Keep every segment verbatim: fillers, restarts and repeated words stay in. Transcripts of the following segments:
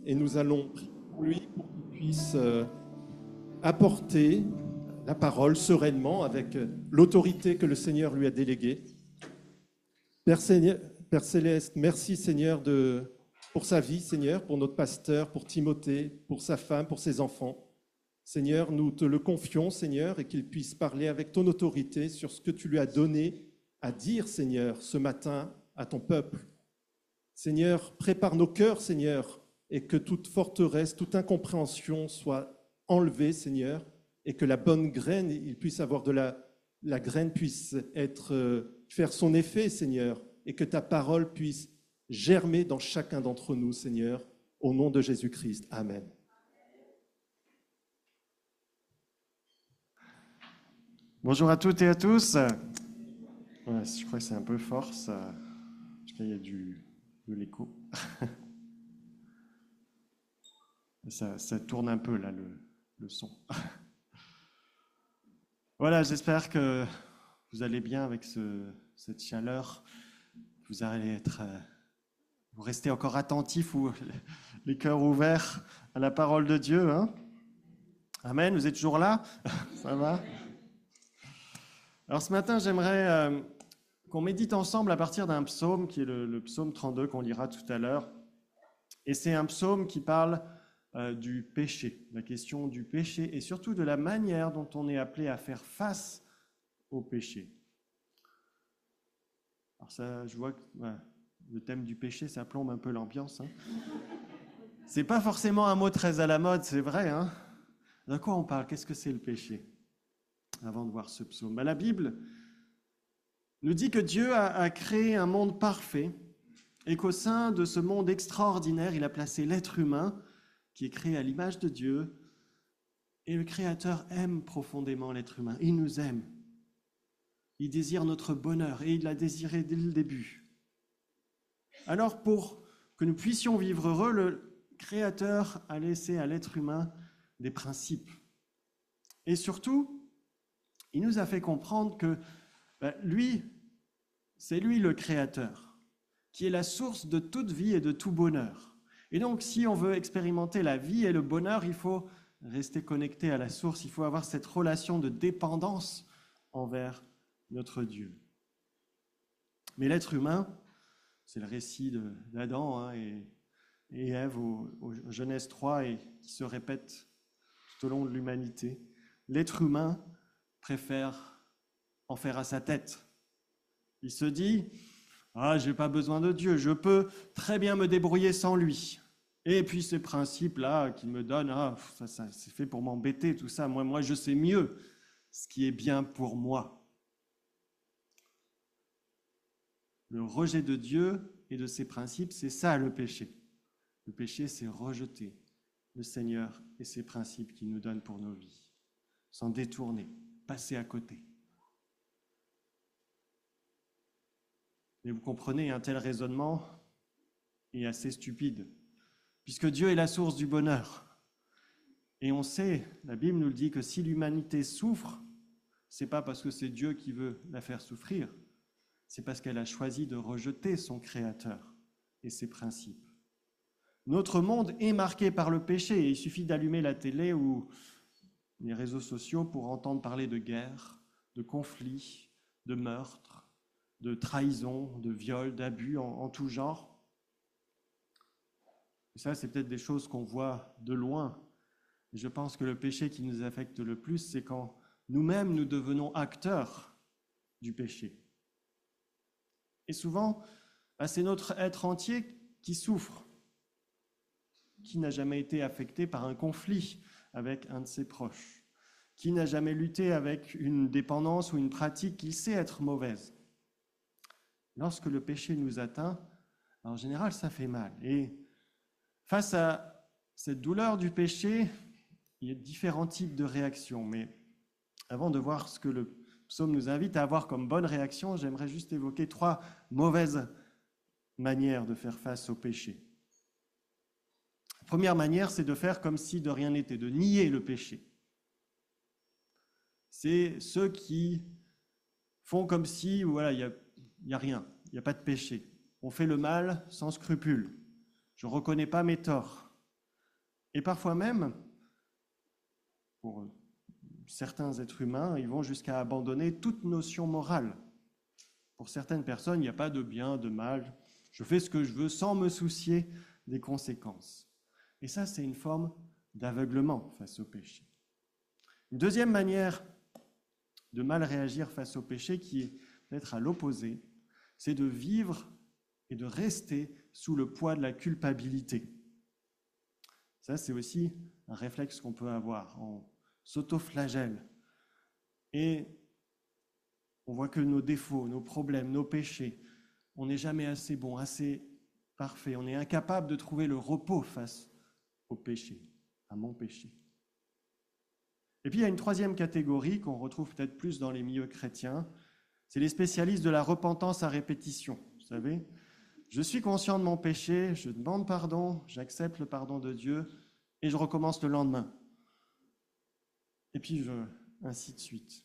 et nous allons prier pour lui pour qu'il puisse euh, apporter la parole sereinement avec euh, l'autorité que le Seigneur lui a déléguée. Père, Seigneur, Père Céleste, merci Seigneur de, pour sa vie, Seigneur, pour notre pasteur, pour Timothée, pour sa femme, pour ses enfants. Seigneur, nous te le confions, Seigneur, et qu'il puisse parler avec ton autorité sur ce que tu lui as donné à dire, Seigneur, ce matin à ton peuple. Seigneur, prépare nos cœurs, Seigneur, et que toute forteresse, toute incompréhension soit enlevée, Seigneur, et que la bonne graine, il puisse avoir de la, la graine puisse être, euh, faire son effet, Seigneur, et que ta parole puisse germer dans chacun d'entre nous, Seigneur, au nom de Jésus-Christ. Amen. Bonjour à toutes et à tous. Ouais, je crois que c'est un peu fort, ça. Parce qu'il y a du, de l'écho. ça, ça tourne un peu, là, le, le son. Voilà, j'espère que vous allez bien avec ce, cette chaleur. Vous allez être... Vous restez encore attentifs ou les cœurs ouverts à la parole de Dieu. Hein? Amen, vous êtes toujours là? Ça va? Alors ce matin, j'aimerais euh, qu'on médite ensemble à partir d'un psaume qui est le, le psaume trente-deux qu'on lira tout à l'heure. Et c'est un psaume qui parle euh, du péché, la question du péché et surtout de la manière dont on est appelé à faire face au péché. Alors ça, je vois que ouais, le thème du péché, ça plombe un peu l'ambiance. Hein. C'est pas forcément un mot très à la mode, c'est vrai. Hein. De quoi on parle? Qu'est-ce que c'est le péché? Avant de voir ce psaume. Ben, la Bible nous dit que Dieu a, a créé un monde parfait et qu'au sein de ce monde extraordinaire, il a placé l'être humain qui est créé à l'image de Dieu et le Créateur aime profondément l'être humain. Il nous aime. Il désire notre bonheur et il l'a désiré dès le début. Alors pour que nous puissions vivre heureux, le Créateur a laissé à l'être humain des principes. Et surtout, il nous a fait comprendre que ben, lui, c'est lui le Créateur, qui est la source de toute vie et de tout bonheur. Et donc, si on veut expérimenter la vie et le bonheur, il faut rester connecté à la source, il faut avoir cette relation de dépendance envers notre Dieu. Mais l'être humain, c'est le récit de, d'Adam hein, et, et Ève au, au Genèse trois et qui se répète tout au long de l'humanité. L'être humain préfère en faire à sa tête. Il se dit « Ah, je n'ai pas besoin de Dieu, je peux très bien me débrouiller sans lui. » Et puis ces principes-là qu'il me donne, ah, ça, ça, c'est fait pour m'embêter, tout ça. Moi, moi, je sais mieux ce qui est bien pour moi. Le rejet de Dieu et de ses principes, c'est ça le péché. Le péché, c'est rejeter le Seigneur et ses principes qu'il nous donne pour nos vies, s'en détourner, passer à côté. Mais vous comprenez, un tel raisonnement est assez stupide, puisque Dieu est la source du bonheur. Et on sait, la Bible nous le dit, que si l'humanité souffre, c'est pas parce que c'est Dieu qui veut la faire souffrir, c'est parce qu'elle a choisi de rejeter son Créateur et ses principes. Notre monde est marqué par le péché, et il suffit d'allumer la télé ou les réseaux sociaux pour entendre parler de guerre, de conflits, de meurtres, de trahison, de viols, d'abus en, en tout genre. Et ça, c'est peut-être des choses qu'on voit de loin. Et je pense que le péché qui nous affecte le plus, c'est quand nous-mêmes nous devenons acteurs du péché. Et souvent, c'est notre être entier qui souffre. Qui n'a jamais été affecté par un conflit avec un de ses proches? Qui n'a jamais lutté avec une dépendance ou une pratique qu'il sait être mauvaise? Lorsque le péché nous atteint, en général, ça fait mal. Et face à cette douleur du péché, il y a différents types de réactions. Mais avant de voir ce que le psaume nous invite à avoir comme bonne réaction, j'aimerais juste évoquer trois mauvaises manières de faire face au péché. La première manière, c'est de faire comme si de rien n'était, de nier le péché. C'est ceux qui font comme si, voilà, il n'y a, y a rien, il n'y a pas de péché. On fait le mal sans scrupule. Je ne reconnais pas mes torts. Et parfois même, pour certains êtres humains, ils vont jusqu'à abandonner toute notion morale. Pour certaines personnes, il n'y a pas de bien, de mal. Je fais ce que je veux sans me soucier des conséquences. Et ça, c'est une forme d'aveuglement face au péché. Une deuxième manière de mal réagir face au péché, qui est peut-être à l'opposé, c'est de vivre et de rester sous le poids de la culpabilité. Ça, c'est aussi un réflexe qu'on peut avoir. On s'auto-flagelle. Et on voit que nos défauts, nos problèmes, nos péchés, on n'est jamais assez bon, assez parfait. On est incapable de trouver le repos face au péché, à mon péché. Et puis il y a une troisième catégorie qu'on retrouve peut-être plus dans les milieux chrétiens, c'est les spécialistes de la repentance à répétition. Vous savez, je suis conscient de mon péché, je demande pardon, j'accepte le pardon de Dieu et je recommence le lendemain. Et puis je, ainsi de suite.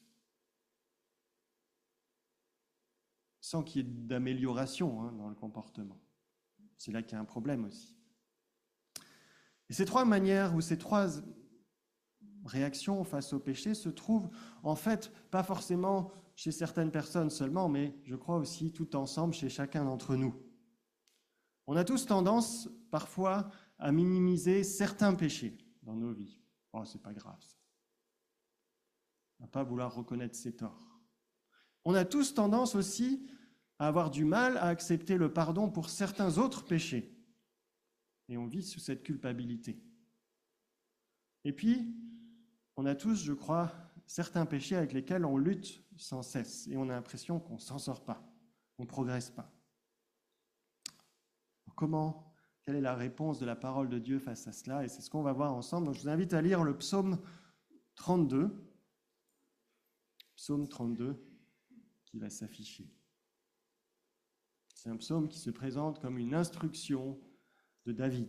Sans qu'il y ait d'amélioration hein, dans le comportement. C'est là qu'il y a un problème aussi. Et ces trois manières ou ces trois réactions face au péché se trouvent en fait pas forcément chez certaines personnes seulement, mais je crois aussi tout ensemble chez chacun d'entre nous. On a tous tendance parfois à minimiser certains péchés dans nos vies. Oh, c'est pas grave ça. À pas vouloir reconnaître ses torts. On a tous tendance aussi à avoir du mal à accepter le pardon pour certains autres péchés. Et on vit sous cette culpabilité. Et puis, on a tous, je crois, certains péchés avec lesquels on lutte sans cesse. Et on a l'impression qu'on ne s'en sort pas, on ne progresse pas. Comment, quelle est la réponse de la parole de Dieu face à cela? Et c'est ce qu'on va voir ensemble. Donc, je vous invite à lire le psaume trente-deux. Psaume trente-deux, qui va s'afficher. C'est un psaume qui se présente comme une instruction de David.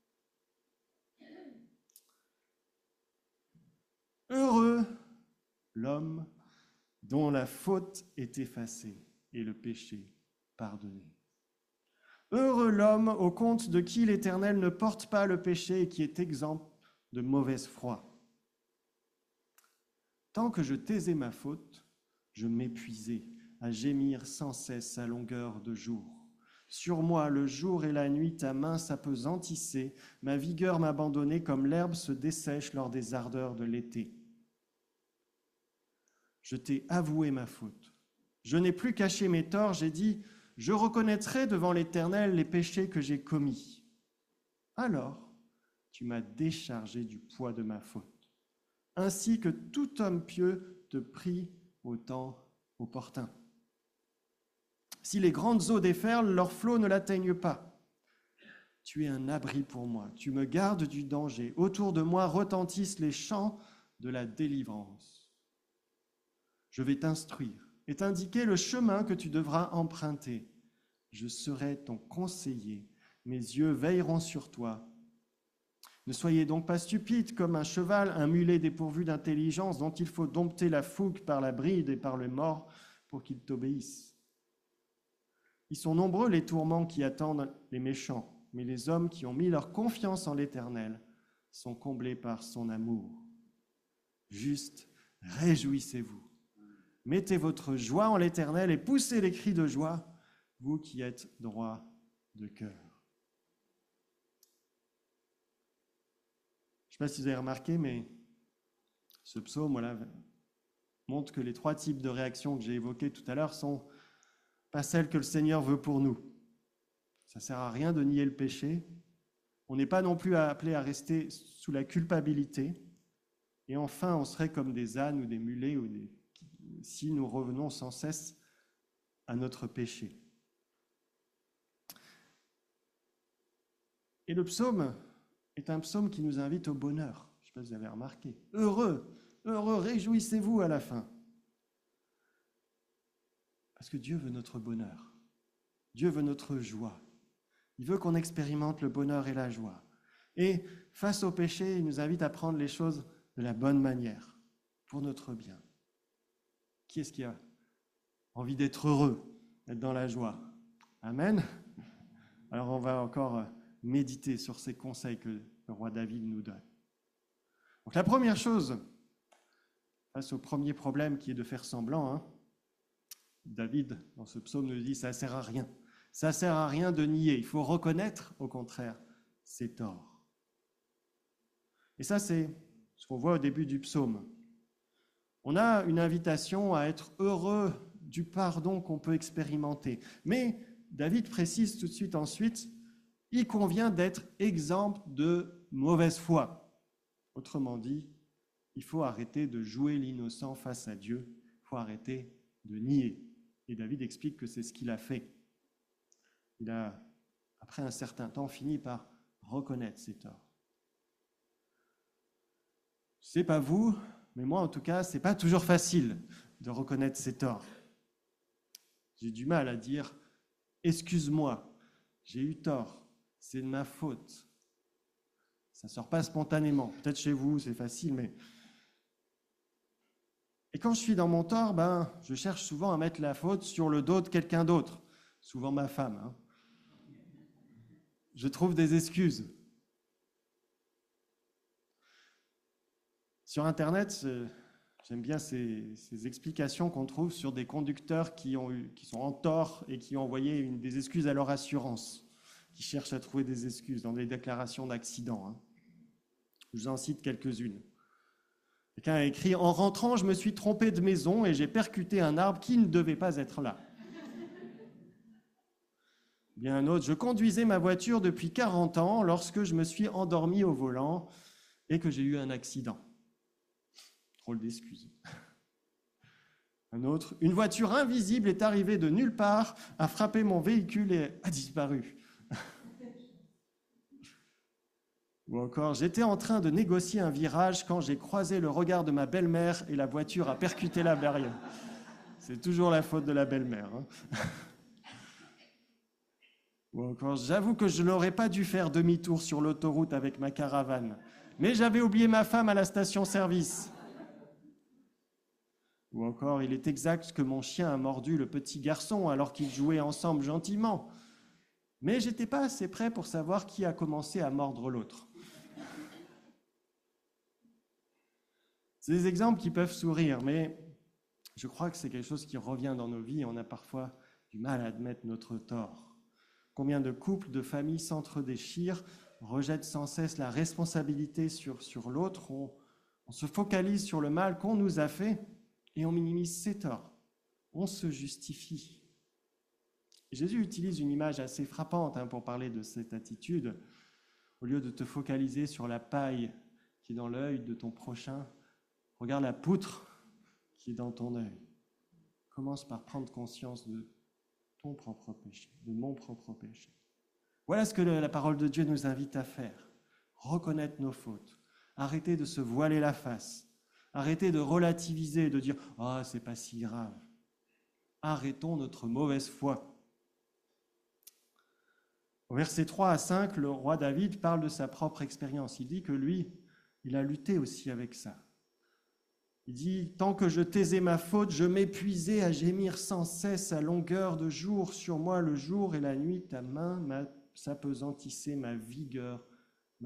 Heureux l'homme dont la faute est effacée et le péché pardonné. Heureux l'homme au compte de qui l'Éternel ne porte pas le péché et qui est exempt de mauvaise foi. Tant que je taisais ma faute, je m'épuisais à gémir sans cesse à longueur de jour. Sur moi, le jour et la nuit, ta main s'apesantissait, ma vigueur m'abandonnait comme l'herbe se dessèche lors des ardeurs de l'été. Je t'ai avoué ma faute. Je n'ai plus caché mes torts, j'ai dit, je reconnaîtrai devant l'Éternel les péchés que j'ai commis. Alors, tu m'as déchargé du poids de ma faute, ainsi que tout homme pieux te prie au temps opportun. Si les grandes eaux déferlent, leurs flots ne l'atteignent pas. Tu es un abri pour moi, tu me gardes du danger. Autour de moi retentissent les chants de la délivrance. Je vais t'instruire et t'indiquer le chemin que tu devras emprunter. Je serai ton conseiller, mes yeux veilleront sur toi. Ne soyez donc pas stupides comme un cheval, un mulet dépourvu d'intelligence dont il faut dompter la fougue par la bride et par le mors pour qu'il t'obéisse. Ils sont nombreux les tourments qui attendent les méchants, mais les hommes qui ont mis leur confiance en l'Éternel sont comblés par son amour. Juste, réjouissez-vous. Mettez votre joie en l'Éternel et poussez les cris de joie, vous qui êtes droits de cœur. Je ne sais pas si vous avez remarqué, mais ce psaume voilà, montre que les trois types de réactions que j'ai évoquées tout à l'heure sont pas celles que le Seigneur veut pour nous. Ça ne sert à rien de nier le péché. On n'est pas non plus appelé à rester sous la culpabilité. Et enfin, on serait comme des ânes ou des mulets ou des... si nous revenons sans cesse à notre péché. Et le psaume est un psaume qui nous invite au bonheur. Je ne sais pas si vous avez remarqué. Heureux, heureux, réjouissez-vous à la fin. Parce que Dieu veut notre bonheur. Dieu veut notre joie. Il veut qu'on expérimente le bonheur et la joie. Et face au péché, il nous invite à prendre les choses de la bonne manière, pour notre bien. Qui est-ce qui a envie d'être heureux, d'être dans la joie? Amen. Alors on va encore méditer sur ces conseils que le roi David nous donne. Donc la première chose, face au premier problème qui est de faire semblant, hein, David, dans ce psaume, nous dit « ça ne sert à rien ». Ça ne sert à rien de nier, il faut reconnaître, au contraire, ses torts. Et ça, c'est ce qu'on voit au début du psaume. On a une invitation à être heureux du pardon qu'on peut expérimenter. Mais David précise tout de suite ensuite, il convient d'être exempt de mauvaise foi. Autrement dit, il faut arrêter de jouer l'innocent face à Dieu, il faut arrêter de nier. Et David explique que c'est ce qu'il a fait. Il a, après un certain temps, fini par reconnaître ses torts. C'est pas vous, mais moi en tout cas, c'est pas toujours facile de reconnaître ses torts. J'ai du mal à dire « excuse-moi, j'ai eu tort, c'est de ma faute ». Ça ne sort pas spontanément. Peut-être chez vous, c'est facile, mais... Et quand je suis dans mon tort, ben, je cherche souvent à mettre la faute sur le dos de quelqu'un d'autre, souvent ma femme. Hein. Je trouve des excuses. Sur Internet, j'aime bien ces, ces explications qu'on trouve sur des conducteurs qui, ont eu, qui sont en tort et qui ont envoyé une, des excuses à leur assurance, qui cherchent à trouver des excuses dans des déclarations d'accident. Hein. Je vous en cite quelques-unes. Quelqu'un a écrit « En rentrant, je me suis trompé de maison et j'ai percuté un arbre qui ne devait pas être là. » Bien un autre, je conduisais ma voiture depuis quarante ans lorsque je me suis endormi au volant et que j'ai eu un accident. Drôle d'excuse. Un autre, une voiture invisible est arrivée de nulle part, a frappé mon véhicule et a disparu. Ou encore, j'étais en train de négocier un virage quand j'ai croisé le regard de ma belle-mère et la voiture a percuté la barrière. C'est toujours la faute de la belle-mère. Hein. Ou encore, j'avoue que je n'aurais pas dû faire demi-tour sur l'autoroute avec ma caravane, mais j'avais oublié ma femme à la station-service. Ou encore, il est exact que mon chien a mordu le petit garçon alors qu'ils jouaient ensemble gentiment, mais j'étais pas assez près pour savoir qui a commencé à mordre l'autre. C'est des exemples qui peuvent sourire, mais je crois que c'est quelque chose qui revient dans nos vies et on a parfois du mal à admettre notre tort. Combien de couples, de familles s'entre-déchirent, rejettent sans cesse la responsabilité sur, sur l'autre, on, on se focalise sur le mal qu'on nous a fait et on minimise ses torts, on se justifie. Jésus utilise une image assez frappante hein, pour parler de cette attitude. Au lieu de te focaliser sur la paille qui est dans l'œil de ton prochain, regarde la poutre qui est dans ton œil. Commence par prendre conscience de ton propre péché, de mon propre péché. Voilà ce que la parole de Dieu nous invite à faire. Reconnaître nos fautes, arrêter de se voiler la face, arrêter de relativiser, de dire « Ah, oh, c'est pas si grave ». Arrêtons notre mauvaise foi. Au verset trois à cinq, le roi David parle de sa propre expérience. Il dit que lui, il a lutté aussi avec ça. Il dit « Tant que je taisais ma faute, je m'épuisais à gémir sans cesse à longueur de jour. Sur moi le jour et la nuit, ta main s'appesantissait, ma vigueur m'abandonnait. »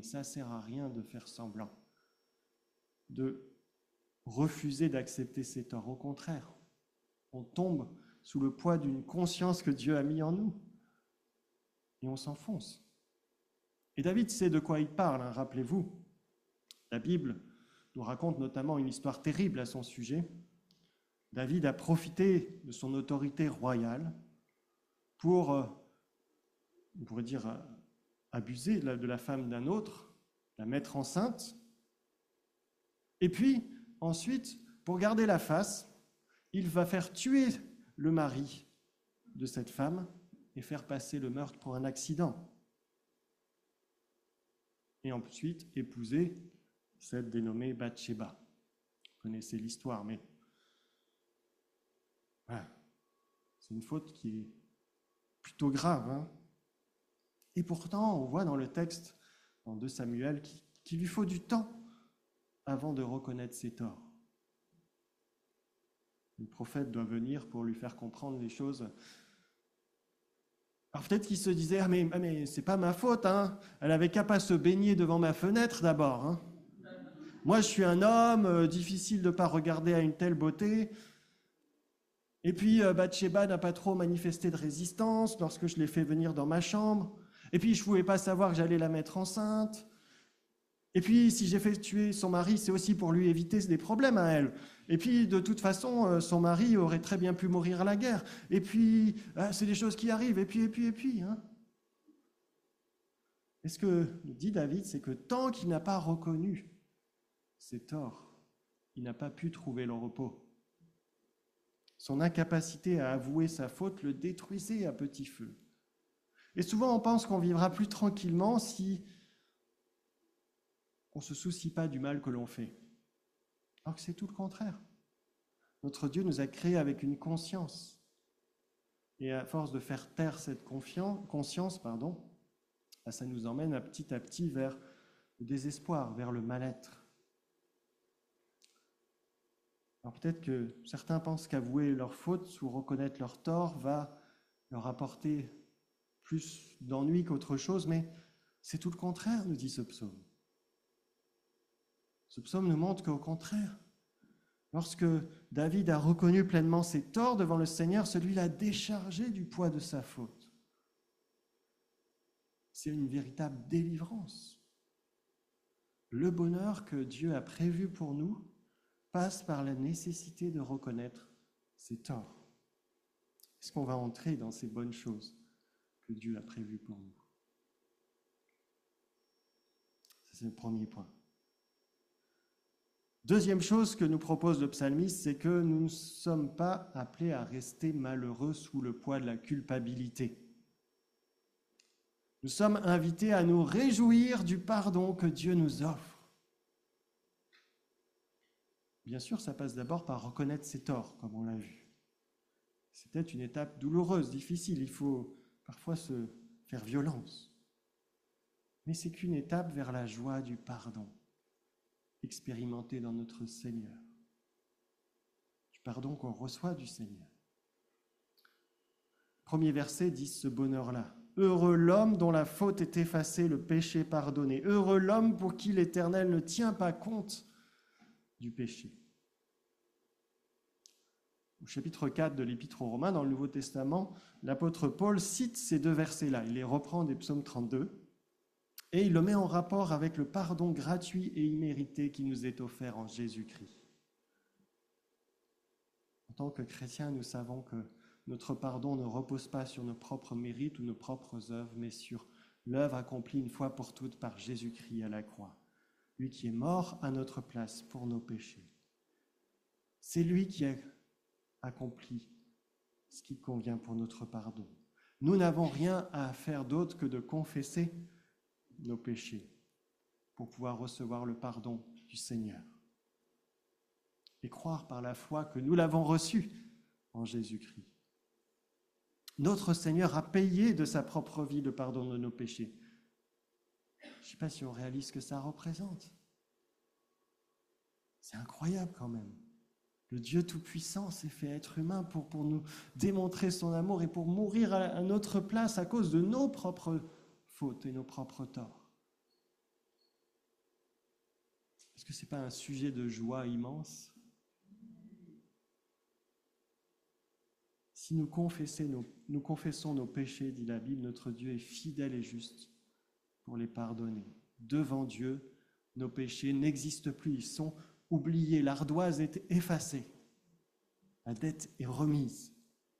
Ça ne sert à rien de faire semblant, de refuser d'accepter ses torts. Au contraire, on tombe sous le poids d'une conscience que Dieu a mis en nous et on s'enfonce. Et David sait de quoi il parle, hein, rappelez-vous. La Bible nous raconte notamment une histoire terrible à son sujet. David a profité de son autorité royale pour, on pourrait dire, abuser de la femme d'un autre, la mettre enceinte. Et puis, ensuite, pour garder la face, il va faire tuer le mari de cette femme et faire passer le meurtre pour un accident. Et ensuite, épouser celle dénommée Bathsheba. Vous connaissez l'histoire, mais voilà. C'est une faute qui est plutôt grave. Hein. Et pourtant, on voit dans le texte, en deux Samuel, qu'il lui faut du temps avant de reconnaître ses torts. Le prophète doit venir pour lui faire comprendre les choses Alors peut-être qu'il se disait, ah mais, ah mais c'est pas ma faute, hein. Elle avait qu'à pas se baigner devant ma fenêtre d'abord. Hein. Moi je suis un homme, euh, difficile de pas regarder à une telle beauté. Et puis euh, Bathsheba n'a pas trop manifesté de résistance lorsque je l'ai fait venir dans ma chambre. Et puis je ne pouvais pas savoir que j'allais la mettre enceinte. Et puis si j'ai fait tuer son mari, c'est aussi pour lui éviter des problèmes à elle. Et puis de toute façon, euh, son mari aurait très bien pu mourir à la guerre. Et puis euh, c'est des choses qui arrivent. Et puis, et puis, et puis. Hein. Et ce que dit David, c'est que tant qu'il n'a pas reconnu ses torts, il n'a pas pu trouver le repos. Son incapacité à avouer sa faute le détruisait à petit feu. Et souvent, on pense qu'on vivra plus tranquillement si on ne se soucie pas du mal que l'on fait. Alors que c'est tout le contraire. Notre Dieu nous a créés avec une conscience. Et à force de faire taire cette conscience, pardon, ça nous emmène à petit à petit vers le désespoir, vers le mal-être. Alors peut-être que certains pensent qu'avouer leur faute ou reconnaître leur tort va leur apporter plus d'ennui qu'autre chose, mais c'est tout le contraire, nous dit ce psaume. Ce psaume nous montre qu'au contraire, lorsque David a reconnu pleinement ses torts devant le Seigneur, celui l'a déchargé du poids de sa faute. C'est une véritable délivrance. Le bonheur que Dieu a prévu pour nous passe par la nécessité de reconnaître ses torts. Est-ce qu'on va entrer dans ces bonnes choses que Dieu a prévues pour nous? Ça, c'est le premier point. Deuxième chose que nous propose le psalmiste, c'est que nous ne sommes pas appelés à rester malheureux sous le poids de la culpabilité. Nous sommes invités à nous réjouir du pardon que Dieu nous offre. Bien sûr, ça passe d'abord par reconnaître ses torts, comme on l'a vu. C'est peut-être une étape douloureuse, difficile, il faut parfois se faire violence. Mais c'est qu'une étape vers la joie du pardon, expérimentée dans notre Seigneur. Du pardon qu'on reçoit du Seigneur. Premier verset dit ce bonheur-là. Heureux l'homme dont la faute est effacée, le péché pardonné. Heureux l'homme pour qui l'Éternel ne tient pas compte du péché. Au chapitre quatre de l'Épître aux Romains, dans le Nouveau Testament, l'apôtre Paul cite ces deux versets-là. Il les reprend des psaumes trente-deux et il le met en rapport avec le pardon gratuit et immérité qui nous est offert en Jésus-Christ. En tant que chrétiens, nous savons que notre pardon ne repose pas sur nos propres mérites ou nos propres œuvres, mais sur l'œuvre accomplie une fois pour toutes par Jésus-Christ à la croix. Lui qui est mort à notre place pour nos péchés. C'est lui qui a accompli ce qui convient pour notre pardon. Nous n'avons rien à faire d'autre que de confesser nos péchés pour pouvoir recevoir le pardon du Seigneur et croire par la foi que nous l'avons reçu en Jésus-Christ. Notre Seigneur a payé de sa propre vie le pardon de nos péchés. Je ne sais pas si on réalise ce que ça représente. C'est incroyable quand même. Le Dieu Tout-Puissant s'est fait être humain pour, pour nous démontrer son amour et pour mourir à, à notre place à cause de nos propres fautes et nos propres torts. Est-ce que ce n'est pas un sujet de joie immense? Si nous, nos, nous confessons nos péchés, dit la Bible, notre Dieu est fidèle et juste pour les pardonner. Devant Dieu, nos péchés n'existent plus, ils sont oubliés, l'ardoise est effacée, la dette est remise.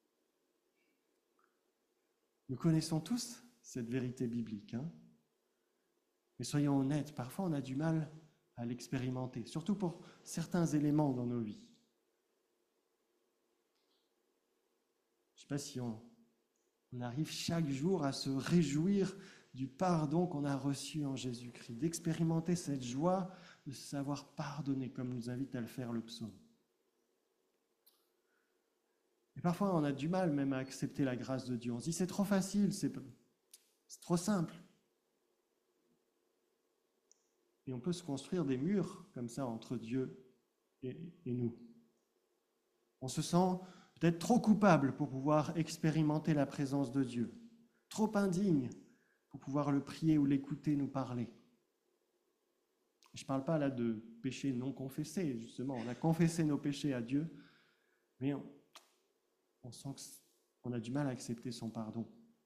Nous connaissons tous cette vérité biblique, hein? Mais soyons honnêtes, parfois on a du mal à l'expérimenter, surtout pour certains éléments dans nos vies. Je ne sais pas si on, on arrive chaque jour à se réjouir du pardon qu'on a reçu en Jésus-Christ, d'expérimenter cette joie de se savoir pardonner, comme nous invite à le faire le psaume. Et parfois, on a du mal même à accepter la grâce de Dieu. On se dit, c'est trop facile, c'est, c'est trop simple. Et on peut se construire des murs comme ça entre Dieu et, et nous. On se sent peut-être trop coupable pour pouvoir expérimenter la présence de Dieu. trop indigne pour pouvoir le prier ou l'écouter nous parler. Je ne parle pas là de péchés non confessés, justement. On a confessé nos péchés à Dieu, mais on, on sent qu'on a du mal à accepter son pardon.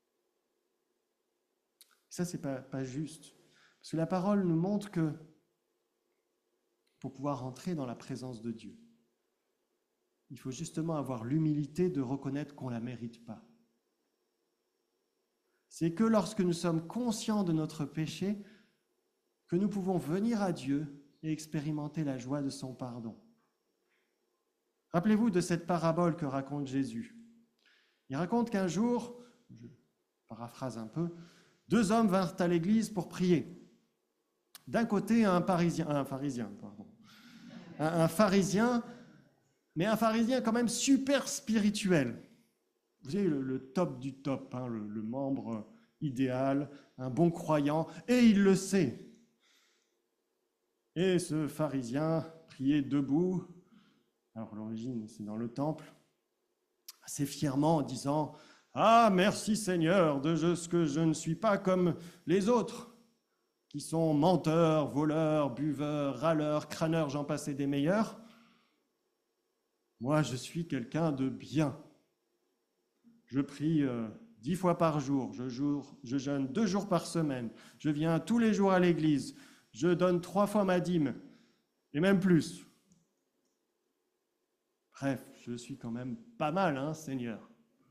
Ça, ce n'est pas, pas juste. Parce que la parole nous montre que pour pouvoir entrer dans la présence de Dieu, il faut justement avoir l'humilité de reconnaître qu'on ne la mérite pas. C'est que lorsque nous sommes conscients de notre péché, que nous pouvons venir à Dieu et expérimenter la joie de son pardon. Rappelez-vous de cette parabole que raconte Jésus. Il raconte qu'un jour, je paraphrase un peu, deux hommes vinrent à l'église pour prier. D'un côté, un parisien, un pharisien, pardon, un, un pharisien, mais un pharisien quand même super spirituel. Vous savez, le, le top du top, hein, le, le membre idéal, un bon croyant, et il le sait. Et ce pharisien priait debout, alors l'origine c'est dans le temple, assez fièrement en disant « Ah, merci Seigneur de ce que je ne suis pas comme les autres, qui sont menteurs, voleurs, buveurs, râleurs, crâneurs, j'en passais des meilleurs. Moi, je suis quelqu'un de bien. Je prie euh, dix fois par jour, je, jour, je jeûne deux jours par semaine, je viens tous les jours à l'église, je donne trois fois ma dîme, et même plus. Bref, je suis quand même pas mal, hein, Seigneur. »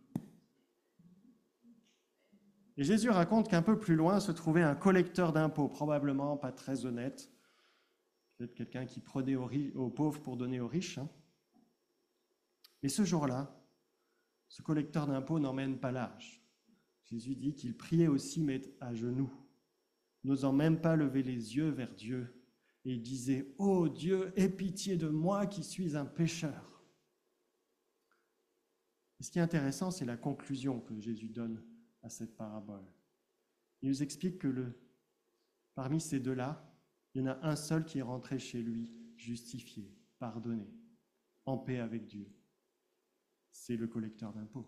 Et Jésus raconte qu'un peu plus loin se trouvait un collecteur d'impôts, probablement pas très honnête, peut-être quelqu'un qui prenait aux, ri- aux pauvres pour donner aux riches. Hein. Mais ce jour-là, ce collecteur d'impôts n'emmène pas large. Jésus dit qu'il priait aussi, mais à genoux, n'osant même pas lever les yeux vers Dieu. Et il disait « Ô Dieu, aie pitié de moi qui suis un pécheur. » Et ce qui est intéressant, c'est la conclusion que Jésus donne à cette parabole. Il nous explique que le, parmi ces deux-là, il y en a un seul qui est rentré chez lui, justifié, pardonné, en paix avec Dieu. C'est le collecteur d'impôts.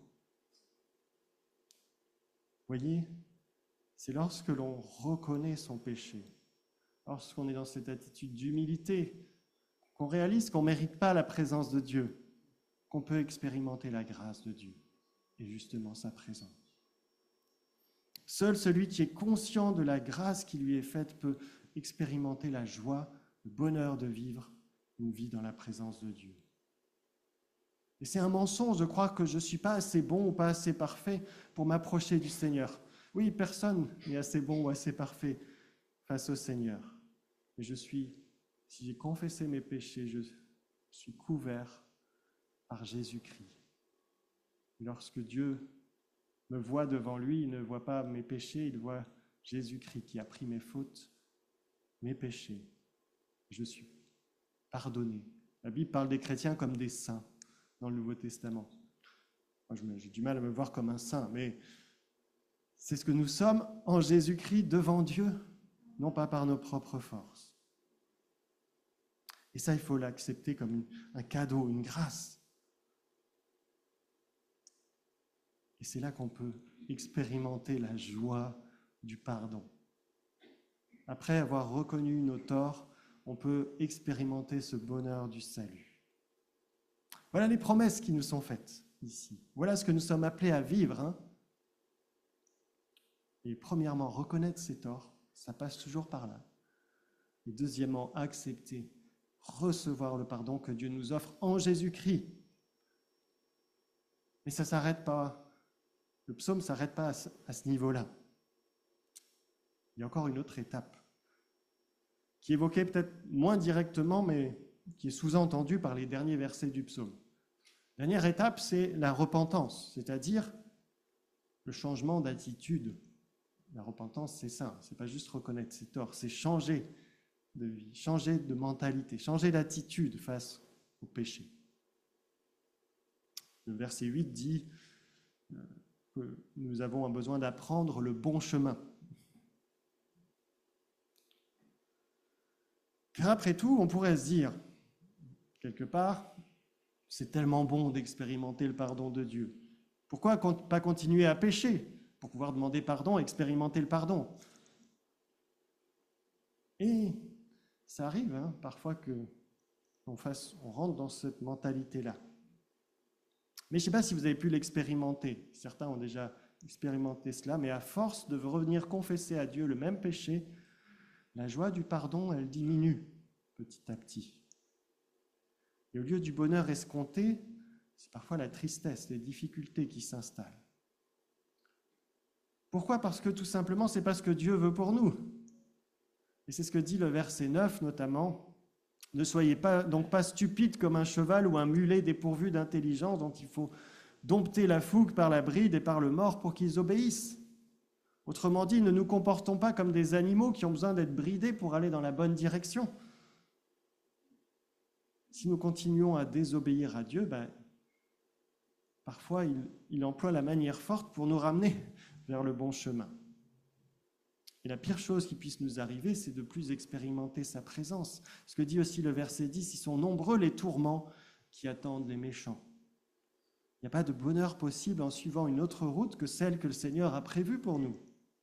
Voyez, c'est lorsque l'on reconnaît son péché, lorsqu'on est dans cette attitude d'humilité, qu'on réalise qu'on ne mérite pas la présence de Dieu, qu'on peut expérimenter la grâce de Dieu et justement sa présence. Seul celui qui est conscient de la grâce qui lui est faite peut expérimenter la joie, le bonheur de vivre une vie dans la présence de Dieu. Et c'est un mensonge de croire que je ne suis pas assez bon ou pas assez parfait pour m'approcher du Seigneur. Oui, personne n'est assez bon ou assez parfait face au Seigneur. Mais je suis, si j'ai confessé mes péchés, je suis couvert par Jésus-Christ. Et lorsque Dieu me voit devant lui, il ne voit pas mes péchés, il voit Jésus-Christ qui a pris mes fautes, mes péchés. Je suis pardonné. La Bible parle des chrétiens comme des saints dans le Nouveau Testament. Moi, j'ai du mal à me voir comme un saint, mais c'est ce que nous sommes en Jésus-Christ devant Dieu, non pas par nos propres forces. Et ça, il faut l'accepter comme une, un cadeau, une grâce. Et c'est là qu'on peut expérimenter la joie du pardon. Après avoir reconnu nos torts, on peut expérimenter ce bonheur du salut. Voilà les promesses qui nous sont faites ici. Voilà ce que nous sommes appelés à vivre. Hein. Et premièrement, reconnaître ses torts, ça passe toujours par là. Et deuxièmement, accepter, recevoir le pardon que Dieu nous offre en Jésus-Christ. Mais ça ne s'arrête pas. Le psaume ne s'arrête pas à ce, à ce niveau-là. Il y a encore une autre étape, qui est évoquée peut-être moins directement, mais qui est sous-entendue par les derniers versets du psaume. La dernière étape, c'est la repentance, c'est-à-dire le changement d'attitude. La repentance, c'est ça, c'est pas juste reconnaître ses torts, c'est changer de vie, changer de mentalité, changer d'attitude face au péché. Le verset huit dit que nous avons besoin d'apprendre le bon chemin. Car après tout, on pourrait se dire, quelque part, c'est tellement bon d'expérimenter le pardon de Dieu. Pourquoi pas continuer à pécher? pour pouvoir demander pardon, expérimenter le pardon. Et ça arrive hein, parfois qu'on fasse, on rentre dans cette mentalité-là. Mais je ne sais pas si vous avez pu l'expérimenter. Certains ont déjà expérimenté cela, mais à force de revenir confesser à Dieu le même péché, la joie du pardon, elle diminue petit à petit. Et au lieu du bonheur escompté, c'est parfois la tristesse, les difficultés qui s'installent. Pourquoi ? Parce que tout simplement, ce n'est pas ce que Dieu veut pour nous. Et c'est ce que dit le verset neuf notamment. Ne soyez pas, donc pas stupides comme un cheval ou un mulet dépourvu d'intelligence dont il faut dompter la fougue par la bride et par le mors pour qu'ils obéissent. Autrement dit, ne nous comportons pas comme des animaux qui ont besoin d'être bridés pour aller dans la bonne direction. Si nous continuons à désobéir à Dieu, ben, parfois il, il emploie la manière forte pour nous ramener vers le bon chemin. Et la pire chose qui puisse nous arriver, c'est de plus expérimenter sa présence. Ce que dit aussi le verset dix, ils sont nombreux les tourments qui attendent les méchants. Il n'y a pas de bonheur possible en suivant une autre route que celle que le Seigneur a prévue pour nous.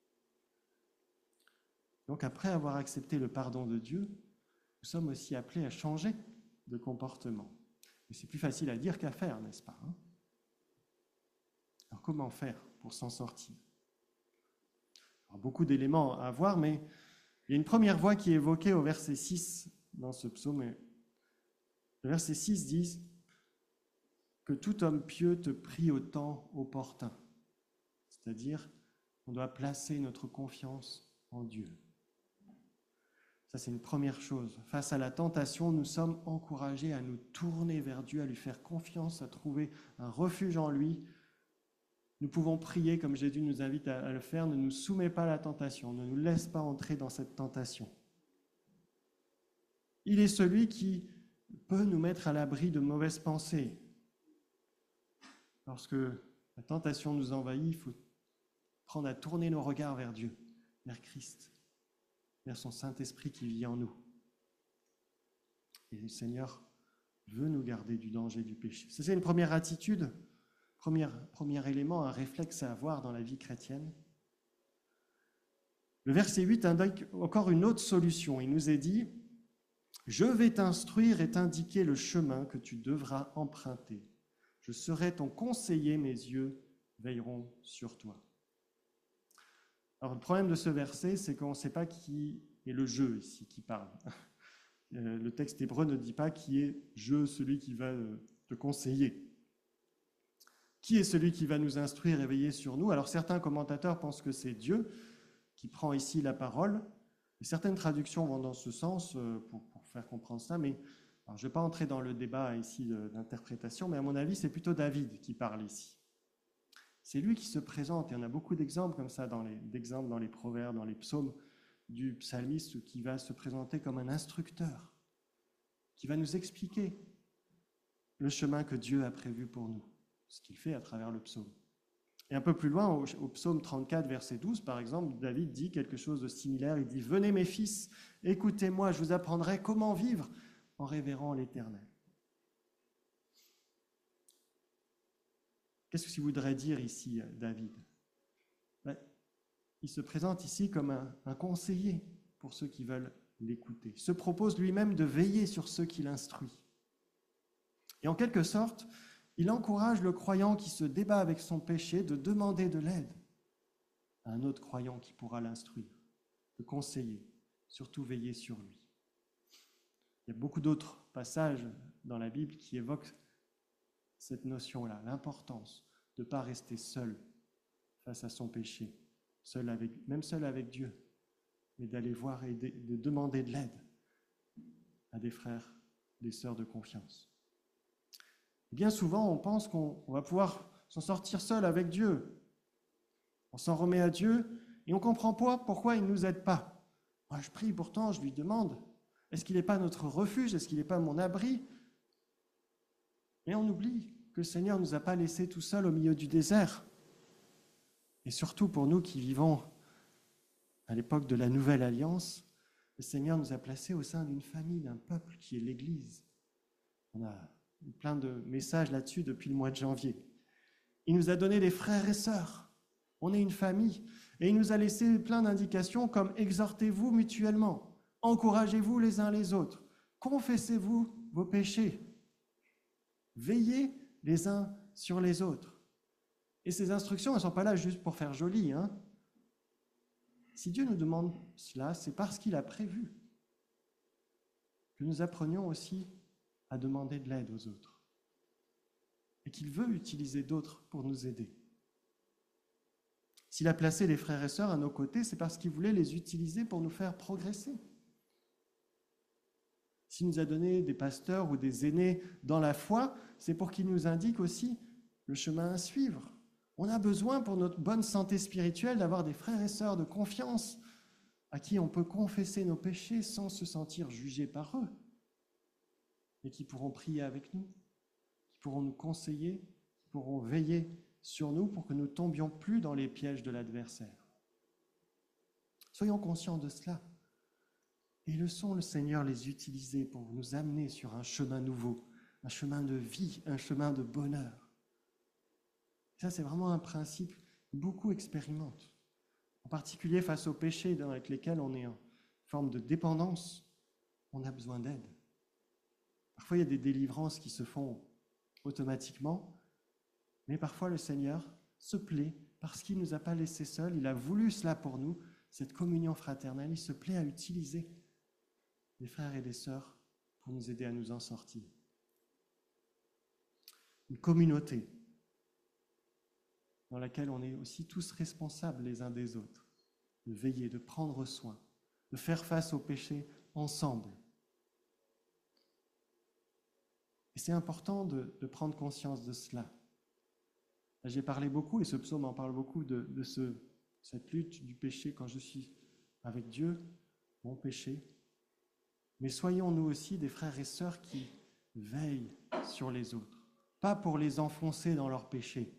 Donc après avoir accepté le pardon de Dieu, nous sommes aussi appelés à changer de comportement. Mais c'est plus facile à dire qu'à faire, n'est-ce pas hein ? Alors comment faire pour s'en sortir ? Alors, beaucoup d'éléments à voir, mais il y a une première voie qui est évoquée au verset six dans ce psaume. Le verset six dit que tout homme pieux te prie au temps opportun. C'est-à-dire, on doit placer notre confiance en Dieu. Ça, c'est une première chose. Face à la tentation, nous sommes encouragés à nous tourner vers Dieu, à lui faire confiance, à trouver un refuge en lui. Nous pouvons prier, comme Jésus nous invite à le faire, ne nous soumets pas à la tentation, ne nous laisse pas entrer dans cette tentation. Il est celui qui peut nous mettre à l'abri de mauvaises pensées. Lorsque la tentation nous envahit, il faut prendre à tourner nos regards vers Dieu, vers Christ, vers son Saint-Esprit qui vit en nous. Et le Seigneur veut nous garder du danger du péché. Ça, c'est une première attitude, premier, premier élément, un réflexe à avoir dans la vie chrétienne. Le verset huit indique encore une autre solution. Il nous est dit « Je vais t'instruire et t'indiquer le chemin que tu devras emprunter. Je serai ton conseiller, mes yeux veilleront sur toi. » Alors, le problème de ce verset, c'est qu'on ne sait pas qui est le « je » ici qui parle. Le texte hébreu ne dit pas qui est « je », celui qui va te conseiller. Qui est celui qui va nous instruire et veiller sur nous ? Alors, certains commentateurs pensent que c'est Dieu qui prend ici la parole. Et certaines traductions vont dans ce sens pour, pour faire comprendre ça, mais alors, je ne vais pas entrer dans le débat ici d'interprétation, mais à mon avis, c'est plutôt David qui parle ici. C'est lui qui se présente, et on a beaucoup d'exemples comme ça, dans les, d'exemples dans les proverbes, dans les psaumes, du psalmiste qui va se présenter comme un instructeur, qui va nous expliquer le chemin que Dieu a prévu pour nous, ce qu'il fait à travers le psaume. Et un peu plus loin, au, au psaume trente-quatre, verset douze, par exemple, David dit quelque chose de similaire. Il dit « Venez mes fils, écoutez-moi, je vous apprendrai comment vivre en révérant l'Éternel. » Qu'est-ce qu'il voudrait dire ici, David ? Ben, il se présente ici comme un, un conseiller pour ceux qui veulent l'écouter. Il se propose lui-même de veiller sur ceux qui l'instruisent. Et en quelque sorte, il encourage le croyant qui se débat avec son péché de demander de l'aide à un autre croyant qui pourra l'instruire, de conseiller, surtout veiller sur lui. Il y a beaucoup d'autres passages dans la Bible qui évoquent cette notion-là, l'importance de ne pas rester seul face à son péché, seul avec, même seul avec Dieu, mais d'aller voir et de, de demander de l'aide à des frères, des sœurs de confiance. Et bien souvent, on pense qu'on on va pouvoir s'en sortir seul avec Dieu. On s'en remet à Dieu et on ne comprend pas pourquoi il ne nous aide pas. Moi, je prie pourtant, je lui demande, est-ce qu'il n'est pas notre refuge? Est-ce qu'il n'est pas mon abri? Mais on oublie que le Seigneur ne nous a pas laissés tout seuls au milieu du désert. Et surtout pour nous qui vivons à l'époque de la Nouvelle Alliance, le Seigneur nous a placés au sein d'une famille, d'un peuple qui est l'Église. On a plein de messages là-dessus depuis le mois de janvier. Il nous a donné des frères et sœurs On est une famille. Et il nous a laissé plein d'indications comme exhortez-vous mutuellement, encouragez-vous les uns les autres, confessez-vous vos péchés, veillez les uns sur les autres. Et ces instructions, elles ne sont pas là juste pour faire joli, hein. Si Dieu nous demande cela, c'est parce qu'il a prévu que nous apprenions aussi à demander de l'aide aux autres et qu'il veut utiliser d'autres pour nous aider. S'il a placé les frères et sœurs à nos côtés, c'est parce qu'il voulait les utiliser pour nous faire progresser. S'il nous a donné des pasteurs ou des aînés dans la foi, c'est pour qu'ils nous indiquent aussi le chemin à suivre. On a besoin pour notre bonne santé spirituelle d'avoir des frères et sœurs de confiance à qui on peut confesser nos péchés sans se sentir jugé par eux, et qui pourront prier avec nous, qui pourront nous conseiller, qui pourront veiller sur nous pour que nous ne tombions plus dans les pièges de l'adversaire. Soyons conscients de cela et laissons le Seigneur les utiliser pour nous amener sur un chemin nouveau, un chemin de vie, un chemin de bonheur. Ça, c'est vraiment un principe que beaucoup expérimentent, en particulier face aux péchés avec lesquels on est en forme de dépendance, on a besoin d'aide. Parfois, il y a des délivrances qui se font automatiquement, mais parfois le Seigneur se plaît, parce qu'il ne nous a pas laissés seuls, il a voulu cela pour nous, cette communion fraternelle, il se plaît à utiliser des frères et des sœurs pour nous aider à nous en sortir. Une communauté dans laquelle on est aussi tous responsables les uns des autres, de veiller, de prendre soin, de faire face aux péchés ensemble. Et c'est important de, de prendre conscience de cela. Là, j'ai parlé beaucoup, et ce psaume en parle beaucoup, de, de ce, cette lutte du péché quand je suis avec Dieu, mon péché. Mais soyons nous aussi des frères et sœurs qui veillent sur les autres, pas pour les enfoncer dans leurs péchés,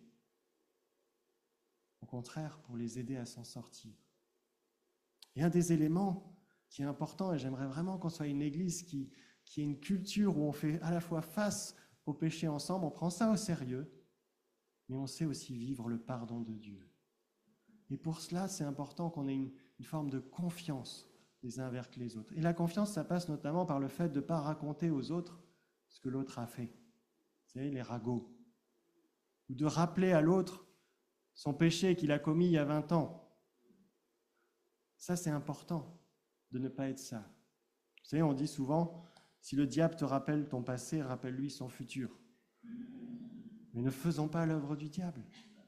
au contraire, pour les aider à s'en sortir. Et un des éléments qui est important, et j'aimerais vraiment qu'on soit une église qui, qui ait une culture où on fait à la fois face au péché ensemble, on prend ça au sérieux, mais on sait aussi vivre le pardon de Dieu. Et pour cela, c'est important qu'on ait une, une forme de confiance les uns vers les autres. Et la confiance, ça passe notamment par le fait de ne pas raconter aux autres ce que l'autre a fait. Vous savez, les ragots. Ou de rappeler à l'autre son péché qu'il a commis il y a vingt ans. Ça, c'est important, de ne pas être ça. Vous savez, on dit souvent, si le diable te rappelle ton passé, rappelle-lui son futur. Mais ne faisons pas l'œuvre du diable.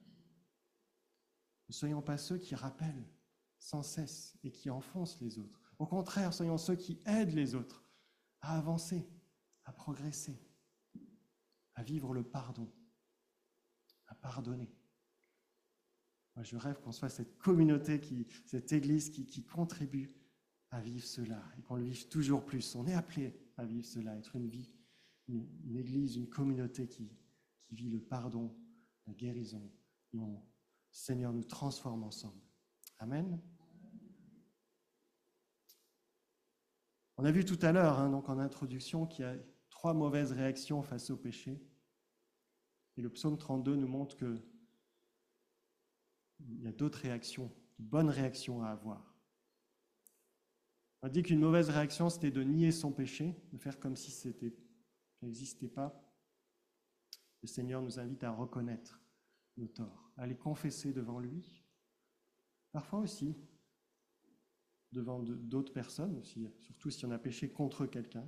Ne soyons pas ceux qui rappellent sans cesse et qui enfoncent les autres. Au contraire, soyons ceux qui aident les autres à avancer, à progresser, à vivre le pardon, à pardonner. Moi, je rêve qu'on soit cette communauté, qui, cette église qui, qui contribue à vivre cela et qu'on le vive toujours plus. On est appelé à vivre cela, être une vie, une, une église, une communauté qui, qui vit le pardon, la guérison. Et on, Seigneur nous transforme ensemble. Amen. On a vu tout à l'heure, hein, donc en introduction, qu'il y a trois mauvaises réactions face au péché. Et le psaume trente-deux nous montre que il y a d'autres réactions, de bonnes réactions à avoir. On dit qu'une mauvaise réaction, c'était de nier son péché, de faire comme si c'était, ça n'existait pas. Le Seigneur nous invite à reconnaître nos torts, à les confesser devant lui, parfois aussi devant de, d'autres personnes, aussi, surtout si on a péché contre quelqu'un.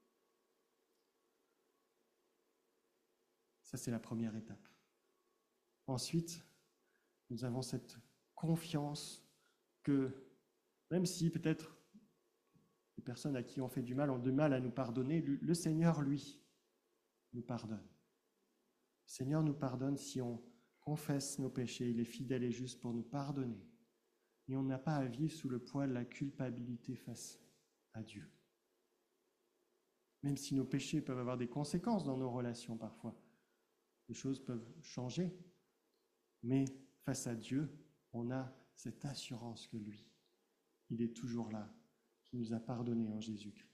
Ça, c'est la première étape. Ensuite, nous avons cette confiance que, même si peut-être les personnes à qui on fait du mal ont du mal à nous pardonner, le Seigneur, lui, nous pardonne. Le Seigneur nous pardonne si on confesse nos péchés. Il est fidèle et juste pour nous pardonner. Et on n'a pas à vivre sous le poids de la culpabilité face à Dieu. Même si nos péchés peuvent avoir des conséquences dans nos relations parfois, les choses peuvent changer, mais face à Dieu, on a cette assurance que lui, il est toujours là, qui nous a pardonné en Jésus-Christ.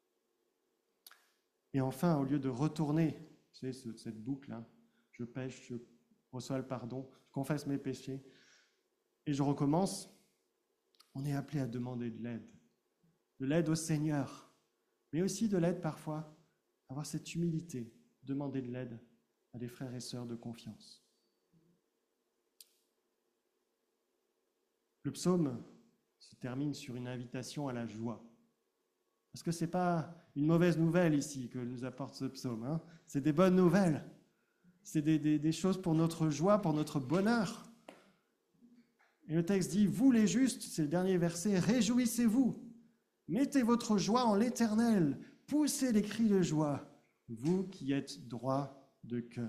Et enfin, au lieu de retourner, vous savez, cette boucle, hein, je pêche, je reçois le pardon, je confesse mes péchés, Et je recommence, on est appelé à demander de l'aide, de l'aide au Seigneur, mais aussi de l'aide parfois, avoir cette humilité, demander de l'aide à des frères et sœurs de confiance. Le psaume se termine sur une invitation à la joie. Parce que ce n'est pas une mauvaise nouvelle ici que nous apporte ce psaume, hein. C'est des bonnes nouvelles. C'est des, des, des choses pour notre joie, pour notre bonheur. Et le texte dit, vous les justes, c'est le dernier verset, réjouissez-vous, mettez votre joie en l'Éternel, poussez les cris de joie, vous qui êtes droits de cœur.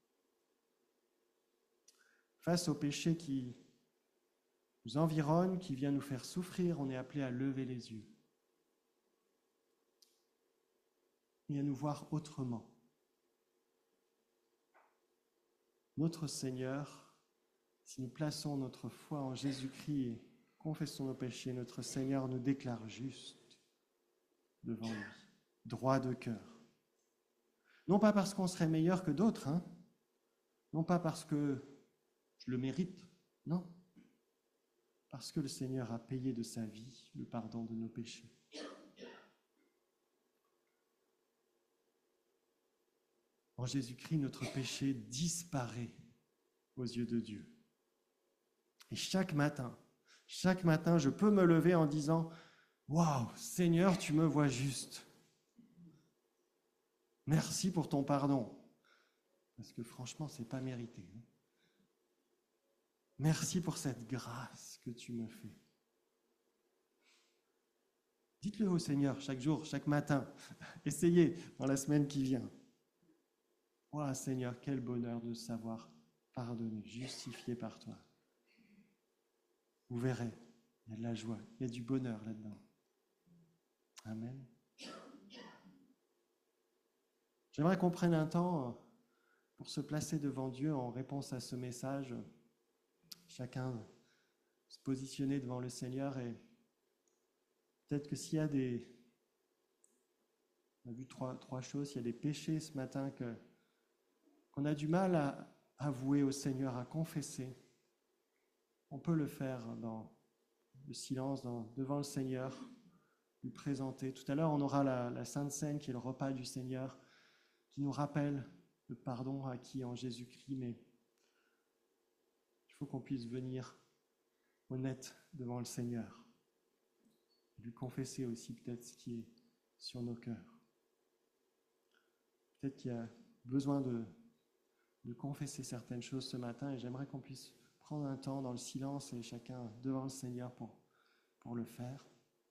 Face au péché qui nous environne, qui vient nous faire souffrir, on est appelé à lever les yeux et à nous voir autrement. Notre Seigneur, si nous plaçons notre foi en Jésus-Christ et confessons nos péchés, notre Seigneur nous déclare juste devant lui, droit de cœur. Non pas parce qu'on serait meilleur que d'autres, hein, non pas parce que je le mérite, non, parce que le Seigneur a payé de sa vie le pardon de nos péchés. En Jésus-Christ, notre péché disparaît aux yeux de Dieu. Et chaque matin, chaque matin, je peux me lever en disant « Waouh, Seigneur, tu me vois juste. Merci pour ton pardon. » Parce que franchement, ce n'est pas mérité. Merci pour cette grâce que tu me fais. Dites-le au Seigneur chaque jour, chaque matin. Essayez dans la semaine qui vient. Waouh, Seigneur, quel bonheur de savoir pardonner, justifié par toi. Vous verrez, il y a de la joie, il y a du bonheur là-dedans. Amen. J'aimerais qu'on prenne un temps pour se placer devant Dieu en réponse à ce message. Chacun se positionner devant le Seigneur et peut-être que s'il y a des... On a vu trois, trois choses, il y a des péchés ce matin que, qu'on a du mal à avouer au Seigneur, à confesser. On peut le faire dans le silence, dans, devant le Seigneur, lui présenter. Tout à l'heure, on aura la, la Sainte Seine qui est le repas du Seigneur, qui nous rappelle le pardon acquis en Jésus-Christ, mais il faut qu'on puisse venir honnête devant le Seigneur, lui confesser aussi peut-être ce qui est sur nos cœurs. Peut-être qu'il y a besoin de, de confesser certaines choses ce matin et j'aimerais qu'on puisse prendre un temps dans le silence et chacun devant le Seigneur pour, pour le faire.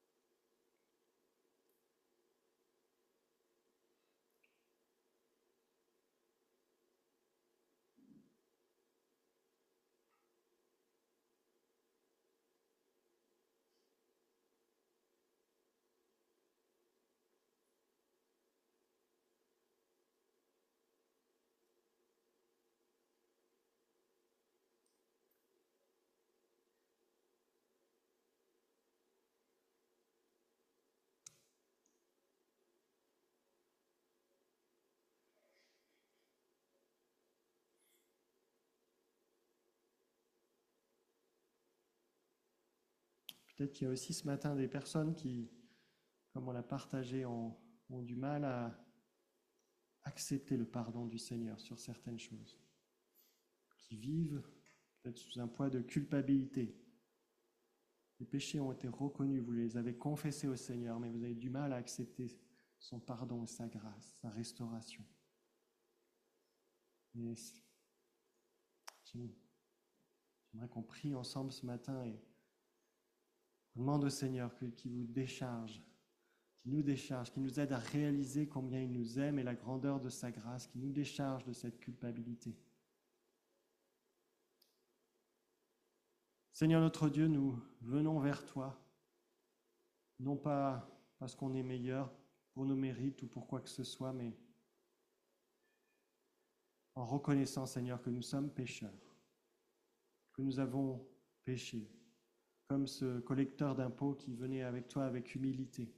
Peut-être qu'il y a aussi ce matin des personnes qui, comme on l'a partagé, ont, ont du mal à accepter le pardon du Seigneur sur certaines choses, qui vivent peut-être sous un poids de culpabilité. Les péchés ont été reconnus, vous les avez confessés au Seigneur, mais vous avez du mal à accepter son pardon et sa grâce, sa restauration. Et j'aimerais qu'on prie ensemble ce matin et on demande au Seigneur qu'il vous décharge, qu'il nous décharge, qu'il nous aide à réaliser combien il nous aime et la grandeur de sa grâce, qu'il nous décharge de cette culpabilité. Seigneur notre Dieu, nous venons vers toi, non pas parce qu'on est meilleur pour nos mérites ou pour quoi que ce soit, mais en reconnaissant, Seigneur, que nous sommes pécheurs, que nous avons péché, comme ce collecteur d'impôts qui venait avec toi avec humilité.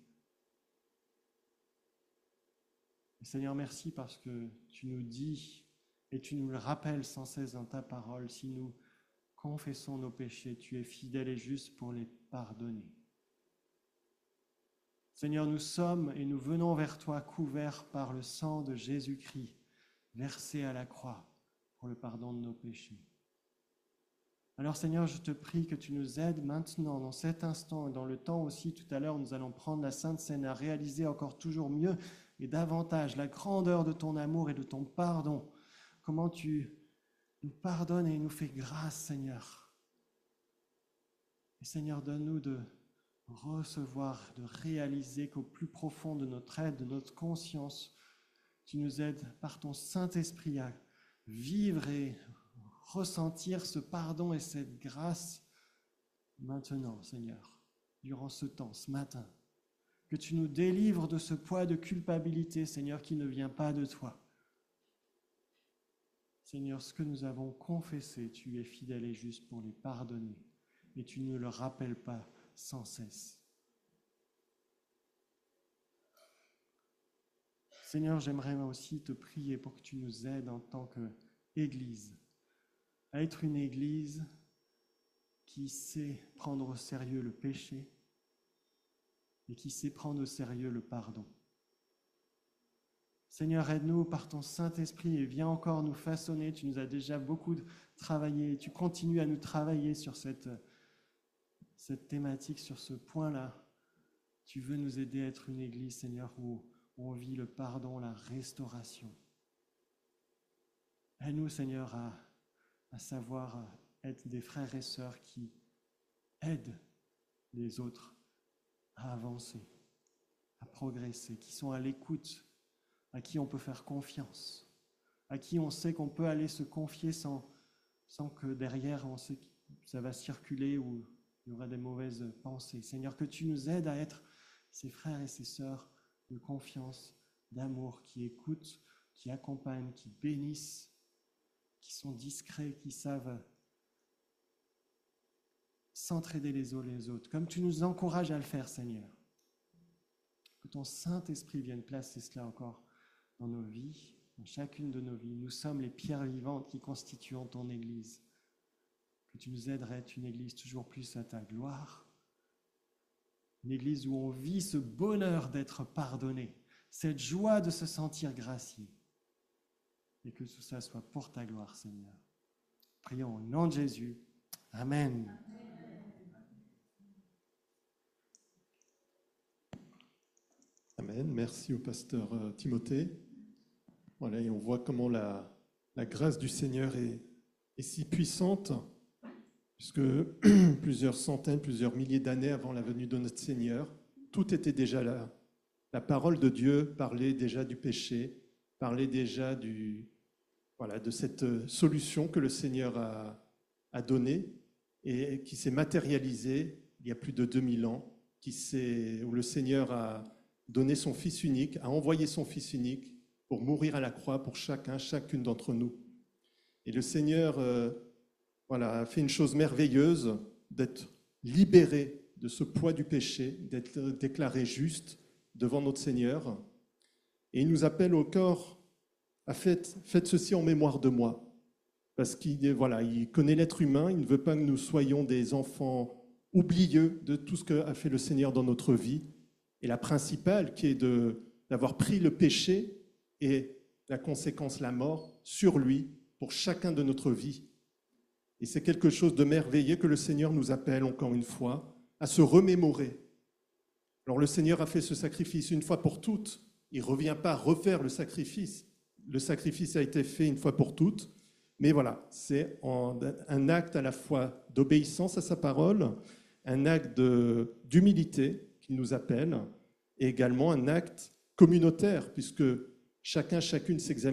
Et Seigneur, merci parce que tu nous dis et tu nous le rappelles sans cesse dans ta parole, si nous confessons nos péchés, tu es fidèle et juste pour les pardonner. Seigneur, nous sommes et nous venons vers toi couverts par le sang de Jésus-Christ, versé à la croix pour le pardon de nos péchés. Alors Seigneur, je te prie que tu nous aides maintenant, dans cet instant et dans le temps aussi, tout à l'heure, nous allons prendre la Sainte Seine à réaliser encore toujours mieux et davantage la grandeur de ton amour et de ton pardon. Comment tu nous pardonnes et nous fais grâce, Seigneur. Et Seigneur, donne-nous de recevoir, de réaliser qu'au plus profond de notre être, de notre conscience, tu nous aides par ton Saint-Esprit à vivre et ressentir ce pardon et cette grâce maintenant, Seigneur, durant ce temps, ce matin. Que tu nous délivres de ce poids de culpabilité, Seigneur, qui ne vient pas de toi. Seigneur, ce que nous avons confessé, tu es fidèle et juste pour les pardonner et tu ne le rappelles pas sans cesse. Seigneur, j'aimerais aussi te prier pour que tu nous aides en tant qu'Église à être une Église qui sait prendre au sérieux le péché et qui sait prendre au sérieux le pardon. Seigneur, aide-nous par ton Saint-Esprit et viens encore nous façonner. Tu nous as déjà beaucoup travaillé, tu continues à nous travailler sur cette, cette thématique, sur ce point-là. Tu veux nous aider à être une Église, Seigneur, où on vit le pardon, la restauration. Aide-nous, Seigneur, à à savoir être des frères et sœurs qui aident les autres à avancer, à progresser, qui sont à l'écoute, à qui on peut faire confiance, à qui on sait qu'on peut aller se confier sans, sans que derrière on sait que ça va circuler ou il y aura des mauvaises pensées. Seigneur, que tu nous aides à être ces frères et ces sœurs de confiance, d'amour, qui écoutent, qui accompagnent, qui bénissent, qui sont discrets, qui savent s'entraider les uns les autres, comme tu nous encourages à le faire, Seigneur. Que ton Saint-Esprit vienne placer cela encore dans nos vies, dans chacune de nos vies. Nous sommes les pierres vivantes qui constituent ton Église. Que tu nous aiderais à être une Église toujours plus à ta gloire, une Église où on vit ce bonheur d'être pardonné, cette joie de se sentir gracié. Et que tout ça soit pour ta gloire, Seigneur. Prions au nom de Jésus. Amen. Amen. Merci au pasteur Timothée. Voilà, et on voit comment la, la grâce du Seigneur est, est si puissante, puisque plusieurs centaines, plusieurs milliers d'années avant la venue de notre Seigneur, tout était déjà là. La parole de Dieu parlait déjà du péché, parlait déjà du, voilà, de cette solution que le Seigneur a, a donnée et qui s'est matérialisée il y a plus de deux mille ans, qui s'est, où le Seigneur a donné son Fils unique, a envoyé son Fils unique pour mourir à la croix pour chacun, chacune d'entre nous. Et le Seigneur euh, voilà, a fait une chose merveilleuse, d'être libéré de ce poids du péché, d'être déclaré juste devant notre Seigneur. Et il nous appelle au corps à faites, faites ceci en mémoire de moi. Parce qu'il voilà, il connaît l'être humain, il ne veut pas que nous soyons des enfants oublieux de tout ce qu'a fait le Seigneur dans notre vie. Et la principale, qui est de, d'avoir pris le péché et la conséquence, la mort, sur lui, pour chacun de notre vie. Et c'est quelque chose de merveilleux que le Seigneur nous appelle, encore une fois, à se remémorer. Alors le Seigneur a fait ce sacrifice une fois pour toutes. Il ne revient pas refaire le sacrifice. Le sacrifice a été fait une fois pour toutes. Mais voilà, c'est un acte à la fois d'obéissance à sa parole, un acte de, d'humilité qu'il nous appelle, et également un acte communautaire, puisque chacun, chacune s'examine